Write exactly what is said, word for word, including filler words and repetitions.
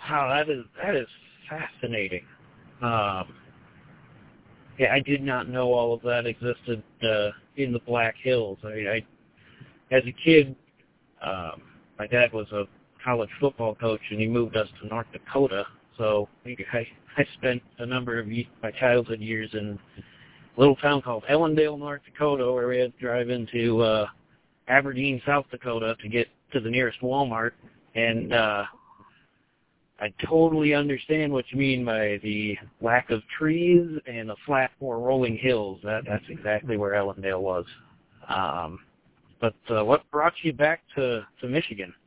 Wow, that is that is fascinating. Um, yeah, I did not know all of that existed uh, in the Black Hills. I mean, I, as a kid, um, my dad was a college football coach, and he moved us to North Dakota. So I, I spent a number of ye- my childhood years in a little town called Ellendale, North Dakota, where we had to drive into uh, Aberdeen, South Dakota, to get to the nearest Walmart. And uh, I totally understand what you mean by the lack of trees and the flat or rolling hills. That that's exactly where Ellendale was. Um, but uh, what brought you back to, to Michigan?